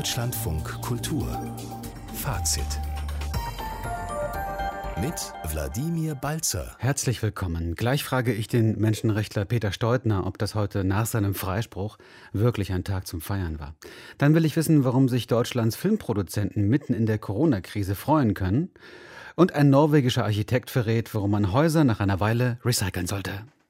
Deutschlandfunk Kultur Fazit mit Wladimir Balzer. Herzlich willkommen. Gleich frage ich den Menschenrechtler Peter Steudtner, ob das heute nach seinem Freispruch wirklich ein Tag zum Feiern war. Dann will ich wissen, warum sich Deutschlands Filmproduzenten mitten in der Corona-Krise freuen können. Und ein norwegischer Architekt verrät, warum man Häuser nach einer Weile recyceln sollte.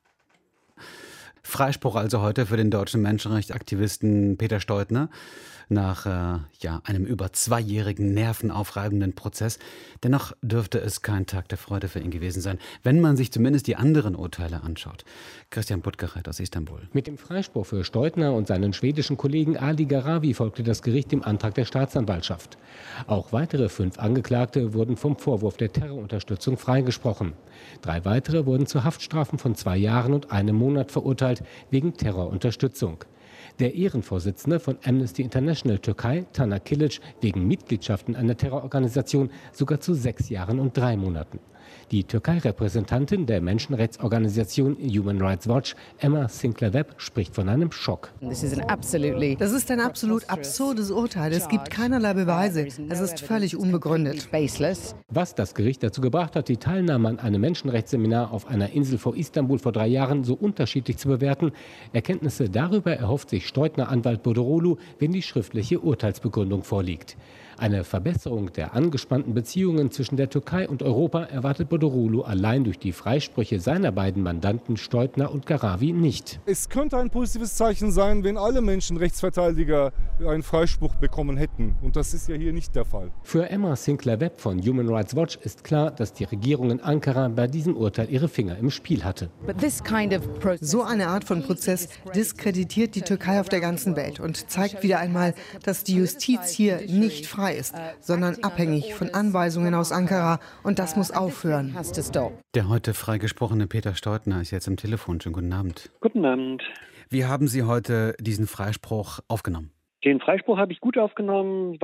Freispruch also heute für den deutschen Menschenrechtsaktivisten Peter Steudtner nach einem über 2-jährigen nervenaufreibenden Prozess. Dennoch dürfte es kein Tag der Freude für ihn gewesen sein, wenn man sich zumindest die anderen Urteile anschaut. Christian Puttgereit aus Istanbul. Mit dem Freispruch für Steudtner und seinen schwedischen Kollegen Ali Gharavi folgte das Gericht dem Antrag der Staatsanwaltschaft. Auch weitere 5 Angeklagte wurden vom Vorwurf der Terrorunterstützung freigesprochen. 3 weitere wurden zu Haftstrafen von 2 Jahren und 1 Monat verurteilt wegen Terrorunterstützung. Der Ehrenvorsitzende von Amnesty International Türkei, Taner Kilic, wegen Mitgliedschaft in einer Terrororganisation sogar zu 6 Jahren und 3 Monaten. Die Türkei-Repräsentantin der Menschenrechtsorganisation Human Rights Watch, Emma Sinclair-Webb, spricht von einem Schock. Das ist ein absolut absurdes Urteil. Es gibt keinerlei Beweise. Es ist völlig unbegründet. Was das Gericht dazu gebracht hat, die Teilnahme an einem Menschenrechtsseminar auf einer Insel vor Istanbul vor 3 Jahren so unterschiedlich zu bewerten, Erkenntnisse darüber erhofft sich Steudtner-Anwalt Bodorolu, wenn die schriftliche Urteilsbegründung vorliegt. Eine Verbesserung der angespannten Beziehungen zwischen der Türkei und Europa erwartet Bodorolu allein durch die Freisprüche seiner beiden Mandanten Steudtner und Gharavi nicht. Es könnte ein positives Zeichen sein, wenn alle Menschenrechtsverteidiger einen Freispruch bekommen hätten. Und das ist ja hier nicht der Fall. Für Emma Sinclair-Webb von Human Rights Watch ist klar, dass die Regierung in Ankara bei diesem Urteil ihre Finger im Spiel hatte. So eine Art von Prozess diskreditiert die Türkei auf der ganzen Welt und zeigt wieder einmal, dass die Justiz hier nicht frei ist, sondern abhängig von Anweisungen aus Ankara, und das muss aufhören. Der heute freigesprochene Peter Steudtner ist jetzt am Telefon. Schönen guten Abend. Guten Abend. Wie haben Sie heute diesen Freispruch aufgenommen? Den Freispruch habe ich gut aufgenommen,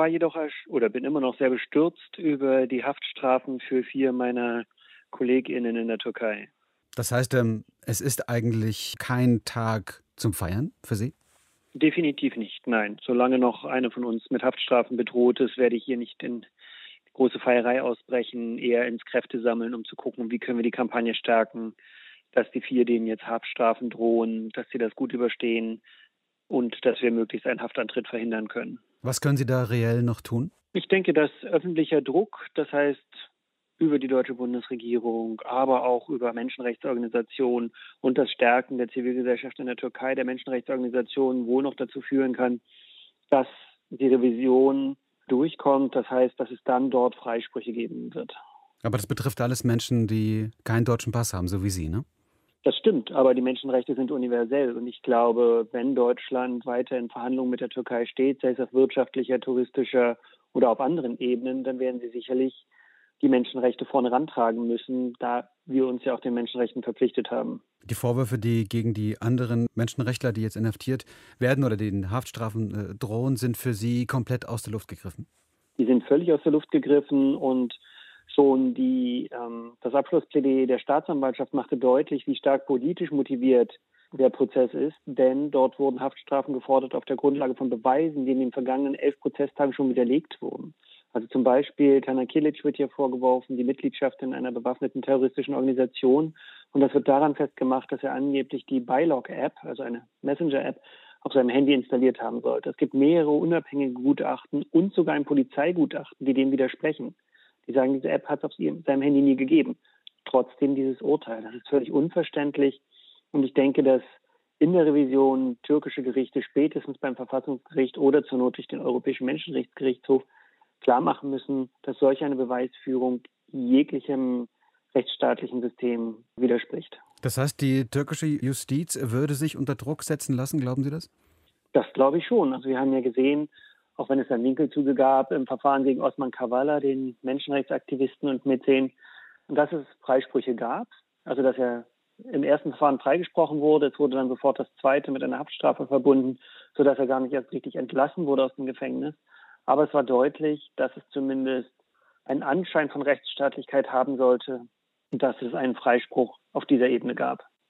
bin immer noch sehr bestürzt über die Haftstrafen für 4 meiner KollegInnen in der Türkei. Das heißt, es ist eigentlich kein Tag zum Feiern für Sie? Definitiv nicht, nein. Solange noch eine von uns mit Haftstrafen bedroht ist, werde ich hier nicht in große Feierei ausbrechen, eher ins Kräfte sammeln, um zu gucken, wie können wir die Kampagne stärken, dass die 4, denen jetzt Haftstrafen drohen, dass sie das gut überstehen und dass wir möglichst einen Haftantritt verhindern können. Was können Sie da reell noch tun? Ich denke, dass öffentlicher Druck, das heißt über die deutsche Bundesregierung, aber auch über Menschenrechtsorganisationen und das Stärken der Zivilgesellschaft in der Türkei, der Menschenrechtsorganisationen, wohl noch dazu führen kann, dass die Revision durchkommt. Das heißt, dass es dann dort Freisprüche geben wird. Aber das betrifft alles Menschen, die keinen deutschen Pass haben, so wie Sie, ne? Das stimmt, aber die Menschenrechte sind universell. Und ich glaube, wenn Deutschland weiter in Verhandlungen mit der Türkei steht, sei es auf wirtschaftlicher, touristischer oder auf anderen Ebenen, dann werden sie sicherlich die Menschenrechte vorne rantragen müssen, da wir uns ja auch den Menschenrechten verpflichtet haben. Die Vorwürfe, die gegen die anderen Menschenrechtler, die jetzt inhaftiert werden oder denen Haftstrafen drohen, sind für Sie komplett aus der Luft gegriffen? Die sind völlig aus der Luft gegriffen und schon das Abschlussplädoyer der Staatsanwaltschaft machte deutlich, wie stark politisch motiviert der Prozess ist, denn dort wurden Haftstrafen gefordert auf der Grundlage von Beweisen, die in den vergangenen 11 Prozesstagen schon widerlegt wurden. Also zum Beispiel Taner Kilic wird hier vorgeworfen, die Mitgliedschaft in einer bewaffneten terroristischen Organisation. Und das wird daran festgemacht, dass er angeblich die Bylog-App, also eine Messenger-App, auf seinem Handy installiert haben sollte. Es gibt mehrere unabhängige Gutachten und sogar ein Polizeigutachten, die dem widersprechen. Die sagen, diese App hat es auf seinem Handy nie gegeben. Trotzdem dieses Urteil. Das ist völlig unverständlich. Und ich denke, dass in der Revision türkische Gerichte spätestens beim Verfassungsgericht oder zur Not durch den Europäischen Menschenrechtsgerichtshof klar machen müssen, dass solch eine Beweisführung jeglichem rechtsstaatlichen System widerspricht. Das heißt, die türkische Justiz würde sich unter Druck setzen lassen, glauben Sie das? Das glaube ich schon. Also wir haben ja gesehen, auch wenn es einen Winkelzüge gab im Verfahren gegen Osman Kavala, den Menschenrechtsaktivisten und Mäzen, dass es Freisprüche gab. Also dass er im ersten Verfahren freigesprochen wurde. Es wurde dann sofort das zweite mit einer Haftstrafe verbunden, sodass er gar nicht erst richtig entlassen wurde aus dem Gefängnis. Aber es war deutlich, dass es zumindest einen Anschein von Rechtsstaatlichkeit haben sollte und dass es einen Freispruch auf dieser Ebene gab.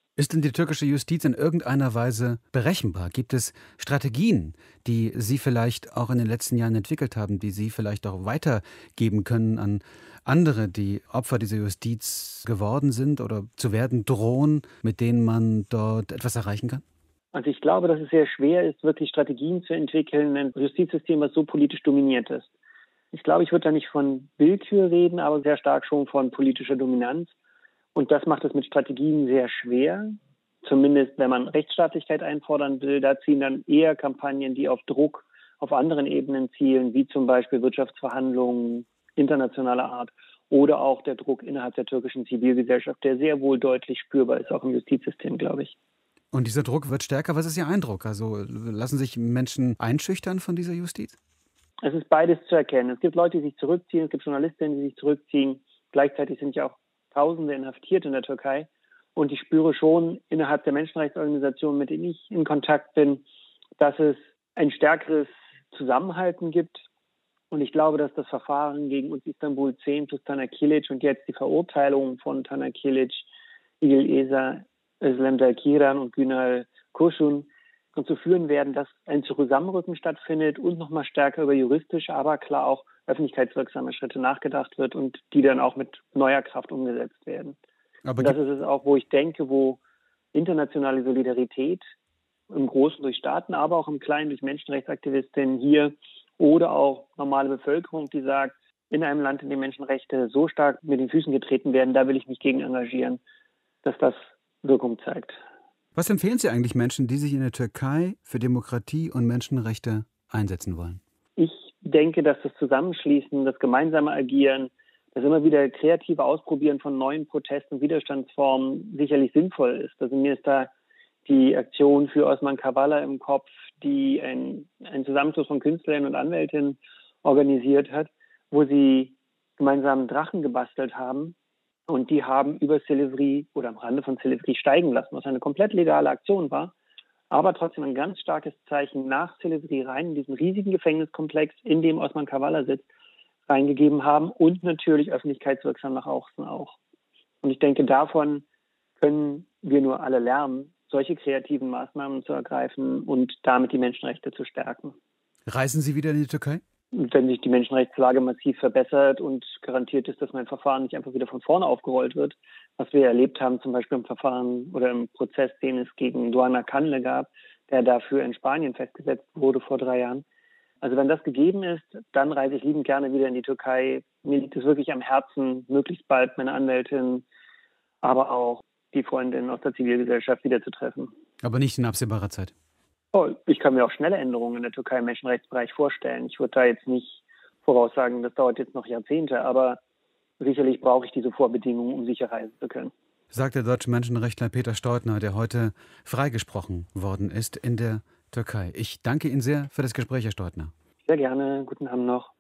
Ist denn die türkische Justiz in irgendeiner Weise berechenbar? Gibt es Strategien, die Sie vielleicht auch in den letzten Jahren entwickelt haben, die Sie vielleicht auch weitergeben können an andere, die Opfer dieser Justiz geworden sind oder zu werden drohen, mit denen man dort etwas erreichen kann? Also ich glaube, dass es sehr schwer ist, wirklich Strategien zu entwickeln, ein Justizsystem, was so politisch dominiert ist. Ich glaube, ich würde da nicht von Willkür reden, aber sehr stark schon von politischer Dominanz. Und das macht es mit Strategien sehr schwer. Zumindest, wenn man Rechtsstaatlichkeit einfordern will, da ziehen dann eher Kampagnen, die auf Druck auf anderen Ebenen zielen, wie zum Beispiel Wirtschaftsverhandlungen internationaler Art oder auch der Druck innerhalb der türkischen Zivilgesellschaft, der sehr wohl deutlich spürbar ist, auch im Justizsystem, glaube ich. Und dieser Druck wird stärker. Was ist Ihr Eindruck? Also lassen sich Menschen einschüchtern von dieser Justiz? Es ist beides zu erkennen. Es gibt Leute, die sich zurückziehen, es gibt Journalistinnen, die sich zurückziehen. Gleichzeitig sind ja auch Tausende inhaftiert in der Türkei. Und ich spüre schon innerhalb der Menschenrechtsorganisationen, mit denen ich in Kontakt bin, dass es ein stärkeres Zusammenhalten gibt. Und ich glaube, dass das Verfahren gegen uns Istanbul 10 plus Taner Kilic und jetzt die Verurteilung von Taner Kilic, İgil Eser, Özlem Dalkiran und Günal Kurşun dazu führen werden, dass ein Zusammenrücken stattfindet und nochmal stärker über juristische, aber klar auch öffentlichkeitswirksame Schritte nachgedacht wird und die dann auch mit neuer Kraft umgesetzt werden. Aber und das ist es auch, wo ich denke, wo internationale Solidarität im Großen durch Staaten, aber auch im Kleinen durch Menschenrechtsaktivistinnen hier oder auch normale Bevölkerung, die sagt, in einem Land, in dem Menschenrechte so stark mit den Füßen getreten werden, da will ich mich gegen engagieren, dass das Wirkung zeigt. Was empfehlen Sie eigentlich Menschen, die sich in der Türkei für Demokratie und Menschenrechte einsetzen wollen? Ich denke, dass das Zusammenschließen, das gemeinsame Agieren, das immer wieder kreative Ausprobieren von neuen Protest- und Widerstandsformen sicherlich sinnvoll ist. Also mir ist da die Aktion für Osman Kavala im Kopf, die ein Zusammenschluss von Künstlerinnen und Anwältinnen organisiert hat, wo sie gemeinsam Drachen gebastelt haben. Und die haben über Silivri oder am Rande von Silivri steigen lassen, was eine komplett legale Aktion war, aber trotzdem ein ganz starkes Zeichen nach Silivri rein in diesen riesigen Gefängniskomplex, in dem Osman Kavala sitzt, reingegeben haben und natürlich öffentlichkeitswirksam nach außen auch. Und ich denke, davon können wir nur alle lernen, solche kreativen Maßnahmen zu ergreifen und damit die Menschenrechte zu stärken. Reisen Sie wieder in die Türkei? Wenn sich die Menschenrechtslage massiv verbessert und garantiert ist, dass mein Verfahren nicht einfach wieder von vorne aufgerollt wird, was wir erlebt haben, zum Beispiel im Verfahren oder im Prozess, den es gegen Doğan Kanlı gab, der dafür in Spanien festgesetzt wurde vor 3 Jahren. Also wenn das gegeben ist, dann reise ich liebend gerne wieder in die Türkei. Mir liegt es wirklich am Herzen, möglichst bald meine Anwältin, aber auch die Freundin aus der Zivilgesellschaft wieder zu treffen. Aber nicht in absehbarer Zeit. Oh, ich kann mir auch schnelle Änderungen in der Türkei im Menschenrechtsbereich vorstellen. Ich würde da jetzt nicht voraussagen, das dauert jetzt noch Jahrzehnte, aber sicherlich brauche ich diese Vorbedingungen, um sicher reisen zu können. Sagt der deutsche Menschenrechtler Peter Steutner, der heute freigesprochen worden ist in der Türkei. Ich danke Ihnen sehr für das Gespräch, Herr Steutner. Sehr gerne. Guten Abend noch.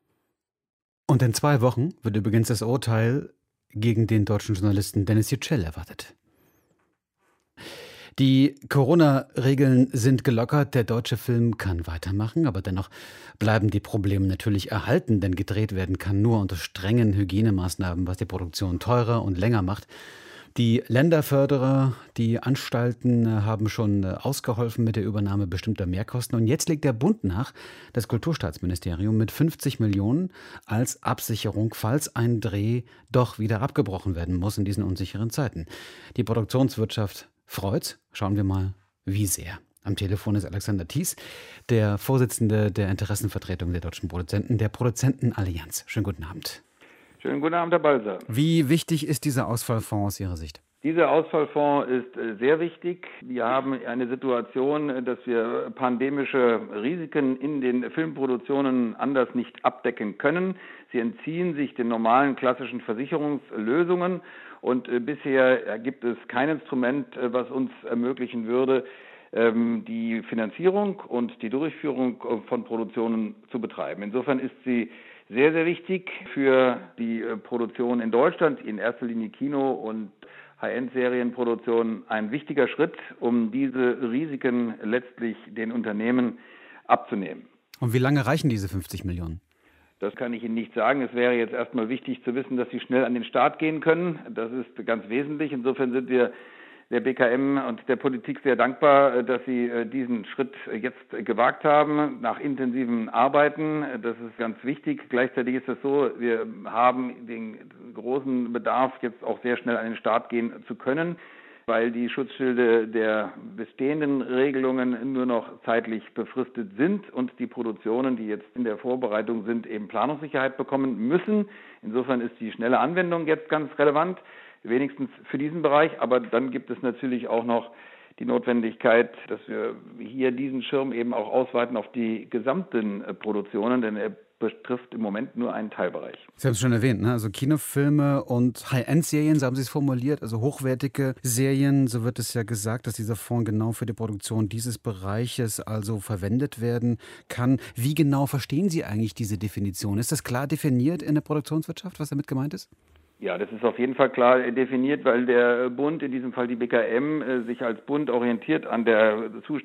Und in 2 Wochen wird übrigens das Urteil gegen den deutschen Journalisten Dennis Yücel erwartet. Die Corona-Regeln sind gelockert, der deutsche Film kann weitermachen, aber dennoch bleiben die Probleme natürlich erhalten, denn gedreht werden kann nur unter strengen Hygienemaßnahmen, was die Produktion teurer und länger macht. Die Länderförderer, die Anstalten haben schon ausgeholfen mit der Übernahme bestimmter Mehrkosten. Und jetzt legt der Bund nach, das Kulturstaatsministerium, mit 50 Millionen als Absicherung, falls ein Dreh doch wieder abgebrochen werden muss in diesen unsicheren Zeiten. Die Produktionswirtschaft freut's. Schauen wir mal, wie sehr. Am Telefon ist Alexander Thies, der Vorsitzende der Interessenvertretung der deutschen Produzenten, der Produzentenallianz. Schönen guten Abend. Schönen guten Abend, Herr Balzer. Wie wichtig ist dieser Ausfallfonds aus Ihrer Sicht? Dieser Ausfallfonds ist sehr wichtig. Wir haben eine Situation, dass wir pandemische Risiken in den Filmproduktionen anders nicht abdecken können. Sie entziehen sich den normalen klassischen Versicherungslösungen und bisher gibt es kein Instrument, was uns ermöglichen würde, die Finanzierung und die Durchführung von Produktionen zu betreiben. Insofern ist sie sehr, sehr wichtig für die Produktion in Deutschland, in erster Linie Kino- und High-End-Serienproduktion, ein wichtiger Schritt, um diese Risiken letztlich den Unternehmen abzunehmen. Und wie lange reichen diese 50 Millionen? Das kann ich Ihnen nicht sagen. Es wäre jetzt erstmal wichtig zu wissen, dass Sie schnell an den Start gehen können. Das ist ganz wesentlich. Insofern sind wir der BKM und der Politik sehr dankbar, dass sie diesen Schritt jetzt gewagt haben, nach intensiven Arbeiten. Das ist ganz wichtig. Gleichzeitig ist es so, wir haben den großen Bedarf, jetzt auch sehr schnell an den Start gehen zu können, weil die Schutzschilde der bestehenden Regelungen nur noch zeitlich befristet sind und die Produktionen, die jetzt in der Vorbereitung sind, eben Planungssicherheit bekommen müssen. Insofern ist die schnelle Anwendung jetzt ganz relevant, wenigstens für diesen Bereich. Aber dann gibt es natürlich auch noch die Notwendigkeit, dass wir hier diesen Schirm eben auch ausweiten auf die gesamten Produktionen, denn er betrifft im Moment nur einen Teilbereich. Sie haben es schon erwähnt, ne? Also Kinofilme und High-End-Serien, so haben Sie es formuliert, also hochwertige Serien, so wird es ja gesagt, dass dieser Fonds genau für die Produktion dieses Bereiches also verwendet werden kann. Wie genau verstehen Sie eigentlich diese Definition? Ist das klar definiert in der Produktionswirtschaft, was damit gemeint ist? Ja, das ist auf jeden Fall klar definiert, weil der Bund, in diesem Fall die BKM, sich als Bund orientiert an der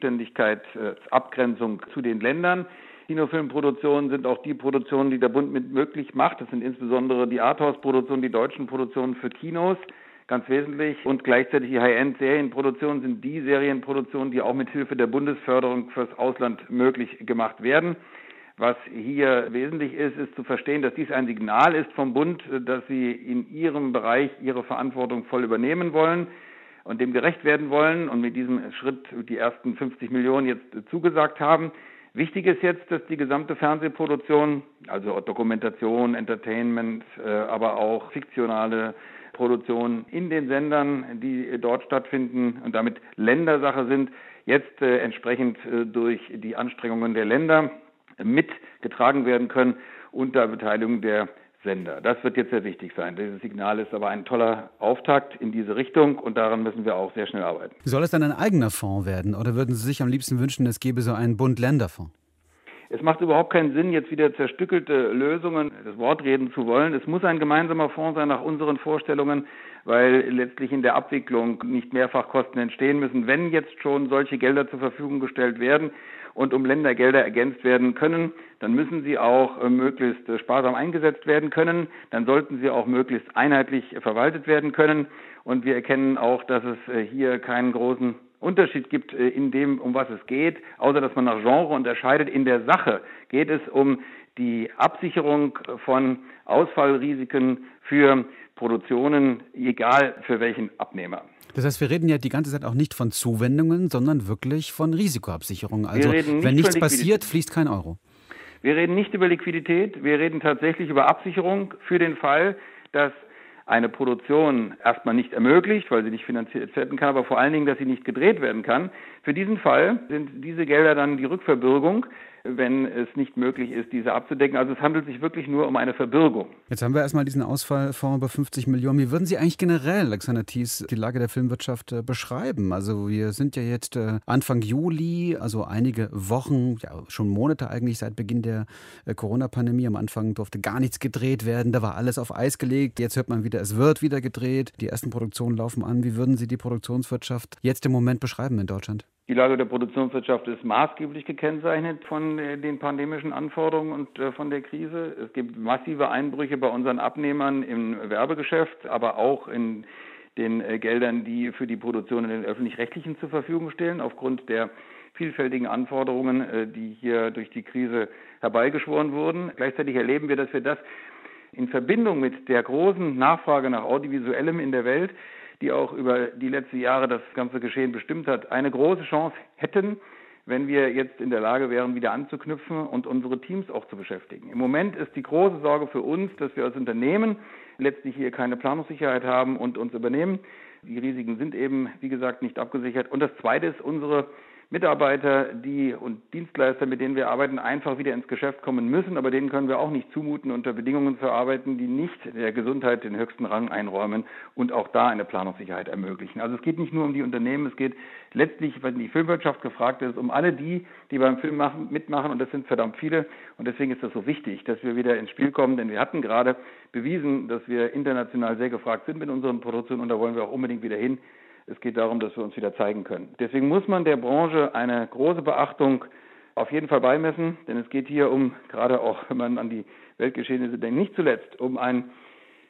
Zuständigkeitsabgrenzung zu den Ländern. Kinofilmproduktionen sind auch die Produktionen, die der Bund mit möglich macht. Das sind insbesondere die Arthouse-Produktionen, die deutschen Produktionen für Kinos, ganz wesentlich. Und gleichzeitig die High-End-Serienproduktionen sind die Serienproduktionen, die auch mit Hilfe der Bundesförderung fürs Ausland möglich gemacht werden. Was hier wesentlich ist, ist zu verstehen, dass dies ein Signal ist vom Bund, dass sie in ihrem Bereich ihre Verantwortung voll übernehmen wollen und dem gerecht werden wollen und mit diesem Schritt die ersten 50 Millionen jetzt zugesagt haben. Wichtig ist jetzt, dass die gesamte Fernsehproduktion, also Dokumentation, Entertainment, aber auch fiktionale Produktionen in den Sendern, die dort stattfinden und damit Ländersache sind, jetzt entsprechend durch die Anstrengungen der Länder mitgetragen werden können unter Beteiligung der Sender. Das wird jetzt sehr wichtig sein. Dieses Signal ist aber ein toller Auftakt in diese Richtung und daran müssen wir auch sehr schnell arbeiten. Soll es dann ein eigener Fonds werden oder würden Sie sich am liebsten wünschen, es gäbe so einen Bund-Länder-Fonds? Es macht überhaupt keinen Sinn, jetzt wieder zerstückelte Lösungen, das Wort reden zu wollen. Es muss ein gemeinsamer Fonds sein nach unseren Vorstellungen, weil letztlich in der Abwicklung nicht Mehrfachkosten entstehen müssen, wenn jetzt schon solche Gelder zur Verfügung gestellt werden. Und um Ländergelder ergänzt werden können, dann müssen sie auch möglichst sparsam eingesetzt werden können. Dann sollten sie auch möglichst einheitlich verwaltet werden können. Und wir erkennen auch, dass es hier keinen großen Unterschied gibt in dem, um was es geht, außer dass man nach Genre unterscheidet. In der Sache geht es um die Absicherung von Ausfallrisiken für Produktionen, egal für welchen Abnehmer. Das heißt, wir reden ja die ganze Zeit auch nicht von Zuwendungen, sondern wirklich von Risikoabsicherung. Also wenn nichts passiert, fließt kein Euro. Wir reden nicht über Liquidität, wir reden tatsächlich über Absicherung für den Fall, dass eine Produktion erstmal nicht ermöglicht, weil sie nicht finanziert werden kann, aber vor allen Dingen, dass sie nicht gedreht werden kann. Für diesen Fall sind diese Gelder dann die Rückverbürgung, wenn es nicht möglich ist, diese abzudecken. Also es handelt sich wirklich nur um eine Verbürgung. Jetzt haben wir erstmal diesen Ausfallfonds über 50 Millionen. Wie würden Sie eigentlich generell, Alexander Thies, die Lage der Filmwirtschaft beschreiben? Also wir sind ja jetzt Anfang Juli, also einige Wochen, ja schon Monate eigentlich seit Beginn der Corona-Pandemie. Am Anfang durfte gar nichts gedreht werden, da war alles auf Eis gelegt. Jetzt hört man wieder, es wird wieder gedreht. Die ersten Produktionen laufen an. Wie würden Sie die Produktionswirtschaft jetzt im Moment beschreiben in Deutschland? Die Lage der Produktionswirtschaft ist maßgeblich gekennzeichnet von den pandemischen Anforderungen und von der Krise. Es gibt massive Einbrüche bei unseren Abnehmern im Werbegeschäft, aber auch in den Geldern, die für die Produktion in den Öffentlich-Rechtlichen zur Verfügung stehen, aufgrund der vielfältigen Anforderungen, die hier durch die Krise herbeigeschworen wurden. Gleichzeitig erleben wir, dass wir das in Verbindung mit der großen Nachfrage nach Audiovisuellem in der Welt, die auch über die letzten Jahre das ganze Geschehen bestimmt hat, eine große Chance hätten, wenn wir jetzt in der Lage wären, wieder anzuknüpfen und unsere Teams auch zu beschäftigen. Im Moment ist die große Sorge für uns, dass wir als Unternehmen letztlich hier keine Planungssicherheit haben und uns übernehmen. Die Risiken sind eben, wie gesagt, nicht abgesichert. Und das Zweite ist, unsere Mitarbeiter, und Dienstleister, mit denen wir arbeiten, einfach wieder ins Geschäft kommen müssen. Aber denen können wir auch nicht zumuten, unter Bedingungen zu arbeiten, die nicht der Gesundheit den höchsten Rang einräumen und auch da eine Planungssicherheit ermöglichen. Also es geht nicht nur um die Unternehmen, es geht letztlich, wenn die Filmwirtschaft gefragt ist, um alle die beim Film mitmachen. Und das sind verdammt viele. Und deswegen ist das so wichtig, dass wir wieder ins Spiel kommen. Denn wir hatten gerade bewiesen, dass wir international sehr gefragt sind mit unseren Produktionen. Und da wollen wir auch unbedingt wieder hin. Es geht darum, dass wir uns wieder zeigen können. Deswegen muss man der Branche eine große Beachtung auf jeden Fall beimessen, denn es geht hier um, gerade auch wenn man an die Weltgeschehnisse denkt, nicht zuletzt um ein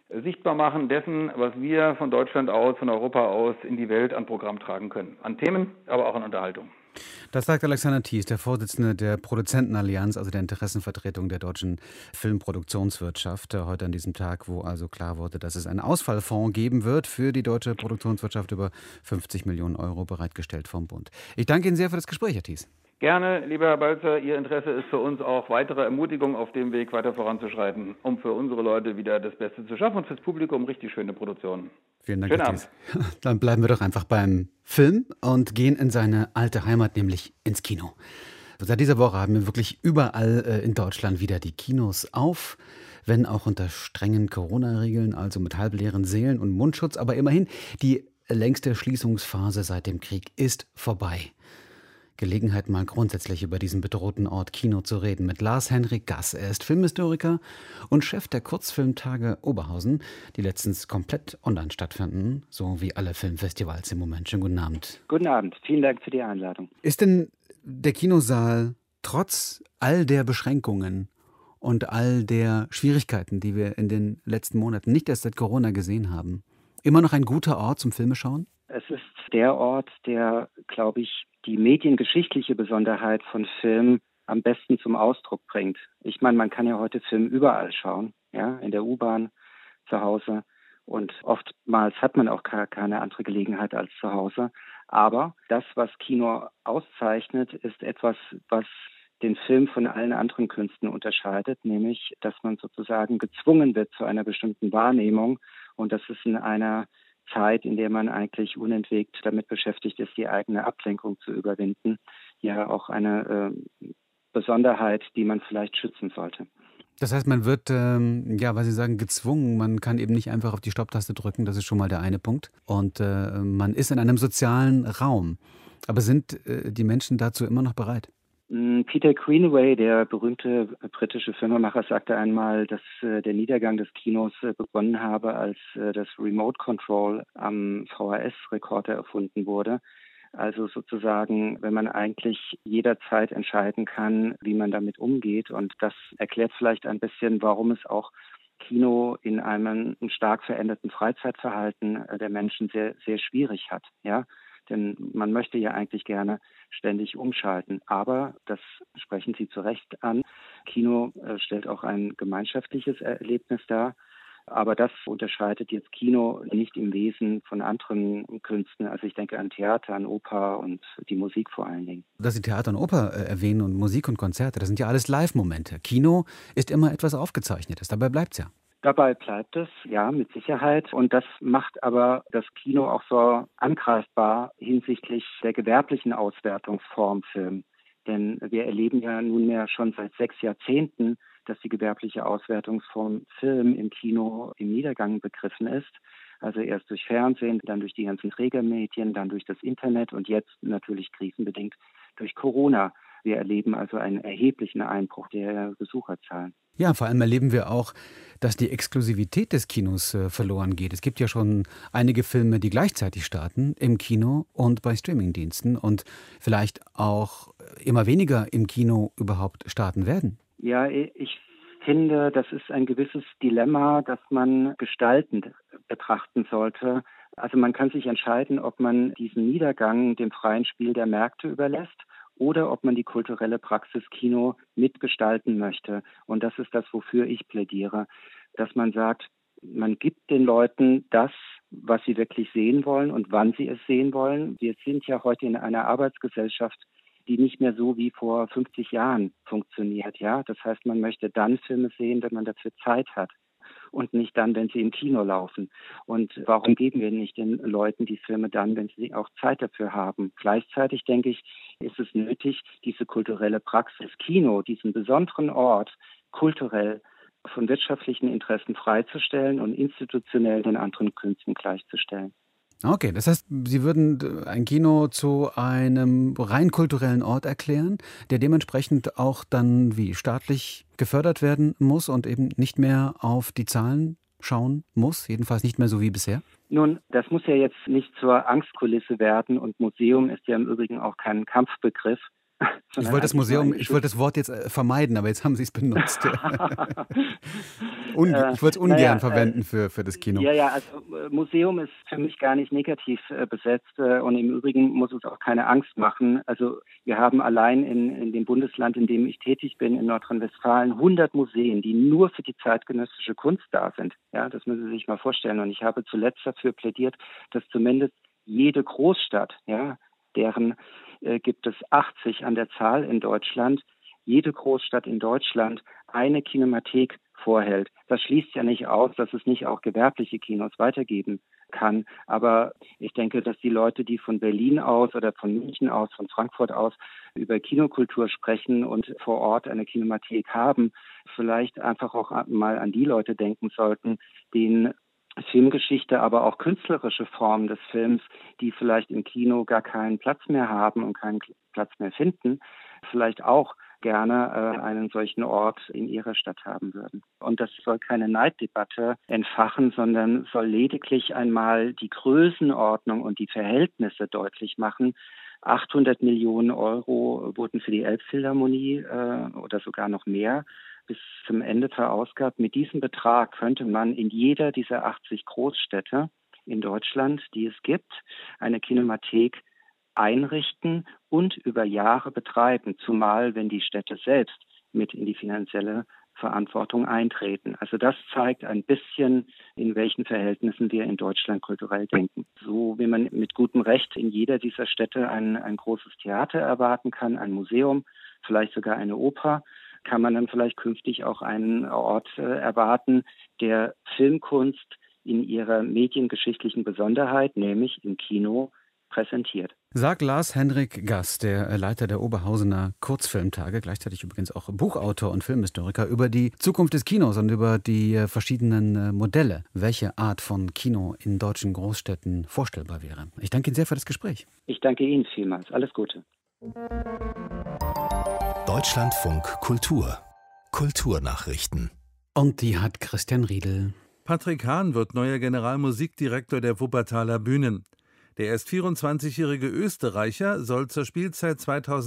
sichtbar machen dessen, was wir von Deutschland aus, von Europa aus in die Welt an Programm tragen können. An Themen, aber auch an Unterhaltung. Das sagt Alexander Thies, der Vorsitzende der Produzentenallianz, also der Interessenvertretung der deutschen Filmproduktionswirtschaft, heute an diesem Tag, wo also klar wurde, dass es einen Ausfallfonds geben wird für die deutsche Produktionswirtschaft, über 50 Millionen Euro bereitgestellt vom Bund. Ich danke Ihnen sehr für das Gespräch, Herr Thies. Gerne, lieber Herr Balzer, Ihr Interesse ist für uns auch weitere Ermutigung auf dem Weg weiter voranzuschreiten, um für unsere Leute wieder das Beste zu schaffen und fürs Publikum richtig schöne Produktionen. Vielen Dank, Schönen Herr Abend. Thies. Dann bleiben wir doch einfach beim Film und gehen in seine alte Heimat, nämlich ins Kino. Seit dieser Woche haben wir wirklich überall in Deutschland wieder die Kinos auf, wenn auch unter strengen Corona-Regeln, also mit halbleeren Sälen und Mundschutz. Aber immerhin, die längste Schließungsphase seit dem Krieg ist vorbei. Gelegenheit, mal grundsätzlich über diesen bedrohten Ort Kino zu reden mit Lars-Henrik Gass. Er ist Filmhistoriker und Chef der Kurzfilmtage Oberhausen, die letztens komplett online stattfanden, so wie alle Filmfestivals im Moment. Schönen guten Abend. Guten Abend, vielen Dank für die Einladung. Ist denn der Kinosaal trotz all der Beschränkungen und all der Schwierigkeiten, die wir in den letzten Monaten, nicht erst seit Corona gesehen haben, immer noch ein guter Ort zum Filmeschauen? Es ist der Ort, der, glaube ich, die mediengeschichtliche Besonderheit von Film am besten zum Ausdruck bringt. Ich meine, man kann ja heute Film überall schauen, ja, in der U-Bahn, zu Hause. Und oftmals hat man auch keine andere Gelegenheit als zu Hause. Aber das, was Kino auszeichnet, ist etwas, was den Film von allen anderen Künsten unterscheidet, nämlich, dass man sozusagen gezwungen wird zu einer bestimmten Wahrnehmung. Und das ist in einer Zeit, in der man eigentlich unentwegt damit beschäftigt ist, die eigene Ablenkung zu überwinden, ja auch eine Besonderheit, die man vielleicht schützen sollte. Das heißt, man wird, was Sie sagen, gezwungen. Man kann eben nicht einfach auf die Stopptaste drücken. Das ist schon mal der eine Punkt. Und man ist in einem sozialen Raum. Aber sind die Menschen dazu immer noch bereit? Peter Greenaway, der berühmte britische Filmemacher, sagte einmal, dass der Niedergang des Kinos begonnen habe, als das Remote Control am VHS-Rekorder erfunden wurde. Also sozusagen, wenn man eigentlich jederzeit entscheiden kann, wie man damit umgeht. Und das erklärt vielleicht ein bisschen, warum es auch Kino in einem stark veränderten Freizeitverhalten der Menschen sehr, sehr schwierig hat, ja. Denn man möchte ja eigentlich gerne ständig umschalten. Aber, das sprechen Sie zu Recht an, Kino stellt auch ein gemeinschaftliches Erlebnis dar. Aber das unterscheidet jetzt Kino nicht im Wesen von anderen Künsten. Also ich denke an Theater, an Oper und die Musik vor allen Dingen. Dass Sie Theater und Oper erwähnen und Musik und Konzerte, das sind ja alles Live-Momente. Kino ist immer etwas Aufgezeichnetes, dabei bleibt es ja. Dabei bleibt es, ja, mit Sicherheit. Und das macht aber das Kino auch so angreifbar hinsichtlich der gewerblichen Auswertungsform Film. Denn wir erleben ja nunmehr schon seit 6 Jahrzehnten, dass die gewerbliche Auswertungsform Film im Kino im Niedergang begriffen ist. Also erst durch Fernsehen, dann durch die ganzen Trägermedien, dann durch das Internet und jetzt natürlich krisenbedingt durch Corona. Wir erleben also einen erheblichen Einbruch der Besucherzahlen. Ja, vor allem erleben wir auch, dass die Exklusivität des Kinos verloren geht. Es gibt ja schon einige Filme, die gleichzeitig starten, im Kino und bei Streamingdiensten und vielleicht auch immer weniger im Kino überhaupt starten werden. Ja, ich finde, das ist ein gewisses Dilemma, das man gestaltend betrachten sollte. Also man kann sich entscheiden, ob man diesen Niedergang dem freien Spiel der Märkte überlässt oder ob man die kulturelle Praxis Kino mitgestalten möchte. Und das ist das, wofür ich plädiere, dass man sagt, man gibt den Leuten das, was sie wirklich sehen wollen und wann sie es sehen wollen. Wir sind ja heute in einer Arbeitsgesellschaft, die nicht mehr so wie vor 50 Jahren funktioniert. Ja, das heißt, man möchte dann Filme sehen, wenn man dafür Zeit hat und nicht dann, wenn sie im Kino laufen. Und warum geben wir nicht den Leuten die Filme dann, wenn sie auch Zeit dafür haben? Gleichzeitig, denke ich, ist es nötig, diese kulturelle Praxis Kino, diesen besonderen Ort kulturell von wirtschaftlichen Interessen freizustellen und institutionell den anderen Künsten gleichzustellen. Okay, das heißt, Sie würden ein Kino zu einem rein kulturellen Ort erklären, der dementsprechend auch dann wie staatlich gefördert werden muss und eben nicht mehr auf die Zahlen schauen muss, jedenfalls nicht mehr so wie bisher? Nun, das muss ja jetzt nicht zur Angstkulisse werden und Museum ist ja im Übrigen auch kein Kampfbegriff. Ich wollte das Wort jetzt vermeiden, aber jetzt haben Sie es benutzt. Ich wollte es ungern verwenden für das Kino. Ja, also Museum ist für mich gar nicht negativ besetzt und im Übrigen muss es auch keine Angst machen. Also wir haben allein in dem Bundesland, in dem ich tätig bin, in Nordrhein-Westfalen, 100 Museen, die nur für die zeitgenössische Kunst da sind. Ja, das müssen Sie sich mal vorstellen. Und ich habe zuletzt dafür plädiert, dass zumindest jede Großstadt, ja, deren gibt es 80 an der Zahl in Deutschland, jede Großstadt in Deutschland eine Kinemathek vorhält. Das schließt ja nicht aus, dass es nicht auch gewerbliche Kinos weitergeben kann. Aber ich denke, dass die Leute, die von Berlin aus oder von München aus, von Frankfurt aus über Kinokultur sprechen und vor Ort eine Kinemathek haben, vielleicht einfach auch mal an die Leute denken sollten, denen Filmgeschichte, aber auch künstlerische Formen des Films, die vielleicht im Kino gar keinen Platz mehr haben und keinen Platz mehr finden, vielleicht auch gerne einen solchen Ort in ihrer Stadt haben würden. Und das soll keine Neiddebatte entfachen, sondern soll lediglich einmal die Größenordnung und die Verhältnisse deutlich machen. 800 Millionen Euro wurden für die Elbphilharmonie oder sogar noch mehr bis zum Ende verausgabt. Mit diesem Betrag könnte man in jeder dieser 80 Großstädte in Deutschland, die es gibt, eine Kinemathek einrichten und über Jahre betreiben, zumal wenn die Städte selbst mit in die finanzielle Verantwortung eintreten. Also das zeigt ein bisschen, in welchen Verhältnissen wir in Deutschland kulturell denken. So wie man mit gutem Recht in jeder dieser Städte ein großes Theater erwarten kann, ein Museum, vielleicht sogar eine Oper, kann man dann vielleicht künftig auch einen Ort erwarten, der Filmkunst in ihrer mediengeschichtlichen Besonderheit, nämlich im Kino, präsentiert. Sagt Lars-Henrik Gass, der Leiter der Oberhausener Kurzfilmtage, gleichzeitig übrigens auch Buchautor und Filmhistoriker, über die Zukunft des Kinos und über die verschiedenen Modelle, welche Art von Kino in deutschen Großstädten vorstellbar wäre. Ich danke Ihnen sehr für das Gespräch. Ich danke Ihnen vielmals. Alles Gute. Deutschlandfunk Kultur. Kulturnachrichten. Und die hat Christian Riedel. Patrick Hahn wird neuer Generalmusikdirektor der Wuppertaler Bühnen. Der erst 24-jährige Österreicher soll zur Spielzeit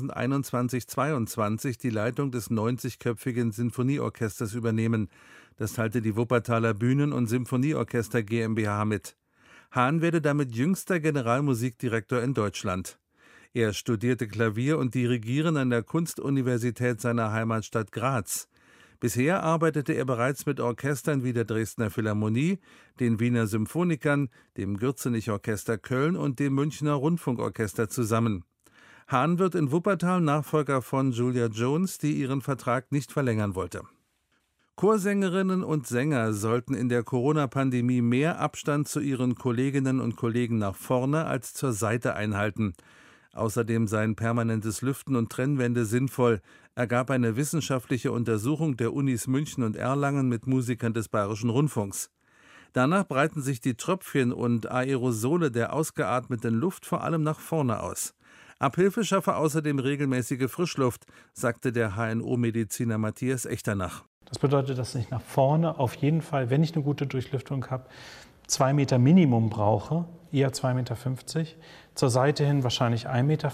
2021/22 die Leitung des 90-köpfigen Sinfonieorchesters übernehmen. Das teilte die Wuppertaler Bühnen- und Symphonieorchester GmbH mit. Hahn werde damit jüngster Generalmusikdirektor in Deutschland. Er studierte Klavier und Dirigieren an der Kunstuniversität seiner Heimatstadt Graz. Bisher arbeitete er bereits mit Orchestern wie der Dresdner Philharmonie, den Wiener Symphonikern, dem Gürzenich-Orchester Köln und dem Münchner Rundfunkorchester zusammen. Hahn wird in Wuppertal Nachfolger von Julia Jones, die ihren Vertrag nicht verlängern wollte. Chorsängerinnen und Sänger sollten in der Corona-Pandemie mehr Abstand zu ihren Kolleginnen und Kollegen nach vorne als zur Seite einhalten. Außerdem seien permanentes Lüften und Trennwände sinnvoll, ergab eine wissenschaftliche Untersuchung der Unis München und Erlangen mit Musikern des Bayerischen Rundfunks. Danach breiten sich die Tröpfchen und Aerosole der ausgeatmeten Luft vor allem nach vorne aus. Abhilfe schaffe außerdem regelmäßige Frischluft, sagte der HNO-Mediziner Matthias Echternach. Das bedeutet, dass ich nach vorne auf jeden Fall, wenn ich eine gute Durchlüftung habe, 2 Meter Minimum brauche, eher 2,50 Meter. Zur Seite hin wahrscheinlich 1,50 Meter.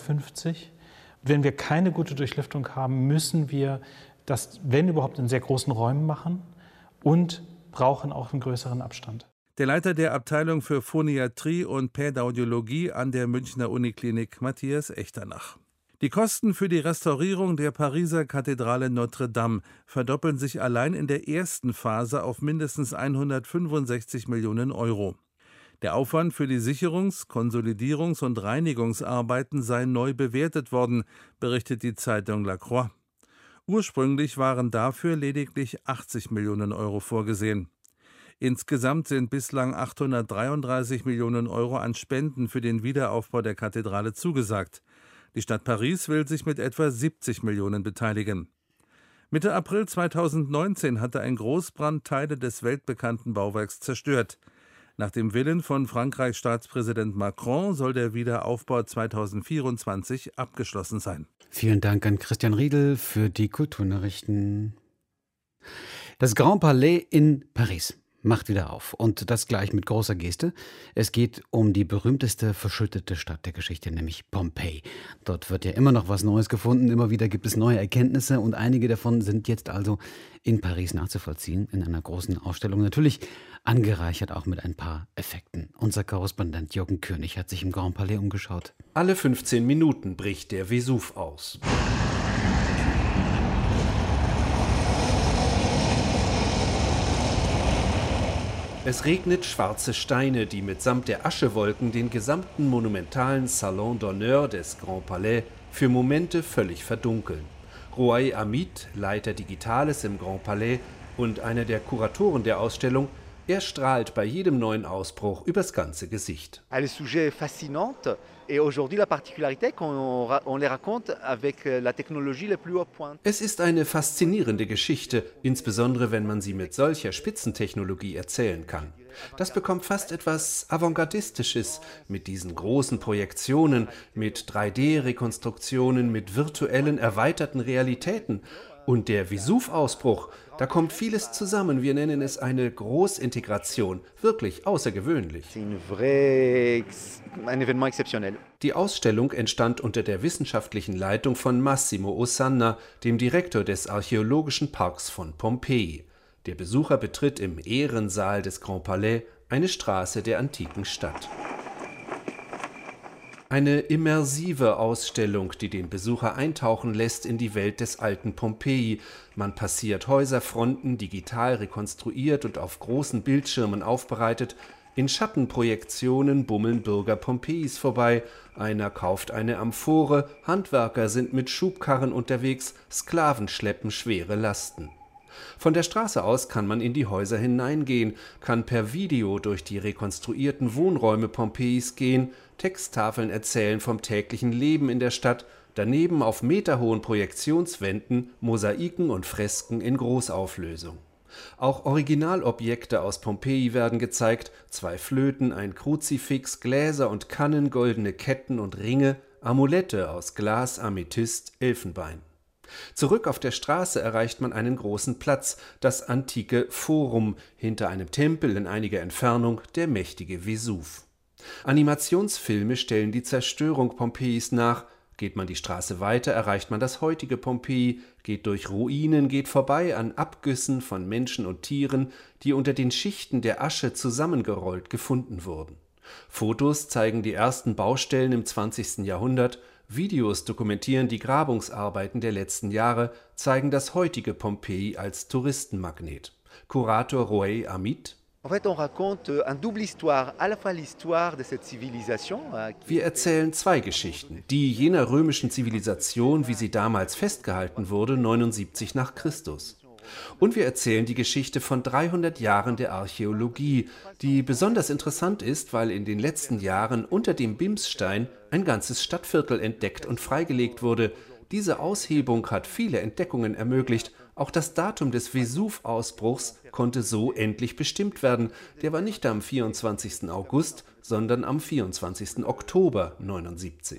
Wenn wir keine gute Durchlüftung haben, müssen wir das, wenn überhaupt, in sehr großen Räumen machen und brauchen auch einen größeren Abstand. Der Leiter der Abteilung für Phoniatrie und Pädaudiologie an der Münchner Uniklinik, Matthias Echternach. Die Kosten für die Restaurierung der Pariser Kathedrale Notre Dame verdoppeln sich allein in der ersten Phase auf mindestens 165 Millionen Euro. Der Aufwand für die Sicherungs-, Konsolidierungs- und Reinigungsarbeiten sei neu bewertet worden, berichtet die Zeitung La Croix. Ursprünglich waren dafür lediglich 80 Millionen Euro vorgesehen. Insgesamt sind bislang 833 Millionen Euro an Spenden für den Wiederaufbau der Kathedrale zugesagt. Die Stadt Paris will sich mit etwa 70 Millionen beteiligen. Mitte April 2019 hatte ein Großbrand Teile des weltbekannten Bauwerks zerstört. Nach dem Willen von Frankreichs Staatspräsident Macron soll der Wiederaufbau 2024 abgeschlossen sein. Vielen Dank an Christian Riedel für die Kulturnachrichten. Das Grand Palais in Paris. macht wieder auf. Und das gleich mit großer Geste. Es geht um die berühmteste verschüttete Stadt der Geschichte, nämlich Pompeji. Dort wird ja immer noch was Neues gefunden. Immer wieder gibt es neue Erkenntnisse und einige davon sind jetzt also in Paris nachzuvollziehen, in einer großen Ausstellung. Natürlich angereichert auch mit ein paar Effekten. Unser Korrespondent Jürgen König hat sich im Grand Palais umgeschaut. Alle 15 Minuten bricht der Vesuv aus. Es regnet schwarze Steine, die mitsamt der Aschewolken den gesamten monumentalen Salon d'Honneur des Grand Palais für Momente völlig verdunkeln. Rouail Hamid, Leiter Digitales im Grand Palais und einer der Kuratoren der Ausstellung, er strahlt bei jedem neuen Ausbruch übers ganze Gesicht. Le sujet est fascinante et aujourd'hui la particularité qu'on les raconte avec la technologie la plus haute pointe. Es ist eine faszinierende Geschichte, insbesondere wenn man sie mit solcher Spitzentechnologie erzählen kann. Das bekommt fast etwas Avantgardistisches mit diesen großen Projektionen, mit 3D-Rekonstruktionen, mit virtuellen, erweiterten Realitäten. Und der Vesuv-Ausbruch, da kommt vieles zusammen. Wir nennen es eine Großintegration. Wirklich außergewöhnlich. Die Ausstellung entstand unter der wissenschaftlichen Leitung von Massimo Osanna, dem Direktor des Archäologischen Parks von Pompeji. Der Besucher betritt im Ehrensaal des Grand Palais eine Straße der antiken Stadt. Eine immersive Ausstellung, die den Besucher eintauchen lässt in die Welt des alten Pompeji. Man passiert Häuserfronten, digital rekonstruiert und auf großen Bildschirmen aufbereitet. In Schattenprojektionen bummeln Bürger Pompejis vorbei. Einer kauft eine Amphore, Handwerker sind mit Schubkarren unterwegs, Sklaven schleppen schwere Lasten. Von der Straße aus kann man in die Häuser hineingehen, kann per Video durch die rekonstruierten Wohnräume Pompejis gehen, Texttafeln erzählen vom täglichen Leben in der Stadt, daneben auf meterhohen Projektionswänden Mosaiken und Fresken in Großauflösung. Auch Originalobjekte aus Pompeji werden gezeigt, 2 Flöten, ein Kruzifix, Gläser und Kannen, goldene Ketten und Ringe, Amulette aus Glas, Amethyst, Elfenbein. Zurück auf der Straße erreicht man einen großen Platz, das antike Forum, hinter einem Tempel in einiger Entfernung der mächtige Vesuv. Animationsfilme stellen die Zerstörung Pompejis nach. Geht man die Straße weiter, erreicht man das heutige Pompeji, geht durch Ruinen, geht vorbei an Abgüssen von Menschen und Tieren, die unter den Schichten der Asche zusammengerollt gefunden wurden. Fotos zeigen die ersten Baustellen im 20. Jahrhundert, Videos dokumentieren die Grabungsarbeiten der letzten Jahre, zeigen das heutige Pompeji als Touristenmagnet. Kurator Rouail Hamid: Wir erzählen 2 Geschichten. Die jener römischen Zivilisation, wie sie damals festgehalten wurde, 79 nach Christus. Und wir erzählen die Geschichte von 300 Jahren der Archäologie, die besonders interessant ist, weil in den letzten Jahren unter dem Bimsstein ein ganzes Stadtviertel entdeckt und freigelegt wurde. Diese Aushebung hat viele Entdeckungen ermöglicht. Auch das Datum des Vesuv-Ausbruchs konnte so endlich bestimmt werden. Der war nicht am 24. August, sondern am 24. Oktober 79.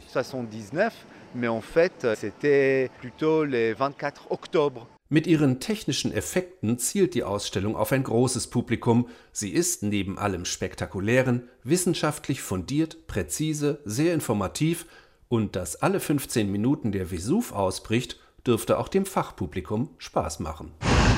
Mit ihren technischen Effekten zielt die Ausstellung auf ein großes Publikum. Sie ist neben allem Spektakulären wissenschaftlich fundiert, präzise, sehr informativ, und dass alle 15 Minuten der Vesuv ausbricht, dürfte auch dem Fachpublikum Spaß machen.